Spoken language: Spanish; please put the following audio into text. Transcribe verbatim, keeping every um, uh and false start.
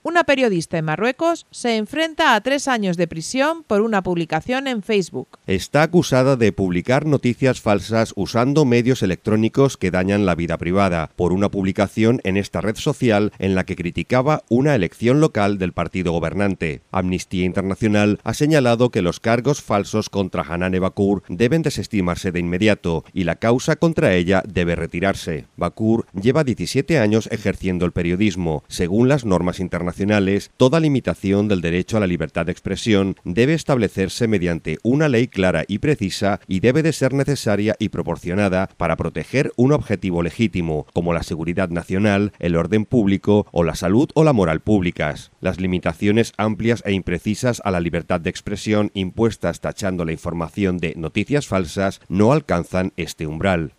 Una periodista en Marruecos se enfrenta a tres años de prisión por una publicación en Facebook. Está acusada de publicar noticias falsas usando medios electrónicos que dañan la vida privada, por una publicación en esta red social en la que criticaba una elección local del partido gobernante. Amnistía Internacional ha señalado que los cargos falsos contra Hanane Bakur deben desestimarse de inmediato y la causa contra ella debe retirarse. Bakur lleva diecisiete años ejerciendo el periodismo. Según las normas internacionales, toda limitación del derecho a la libertad de expresión debe establecerse mediante una ley clara y precisa y debe de ser necesaria y proporcionada para proteger un objetivo legítimo, como la seguridad nacional, el orden público o la salud o la moral públicas. Las limitaciones amplias e imprecisas a la libertad de expresión impuestas tachando la información de noticias falsas no alcanzan este umbral.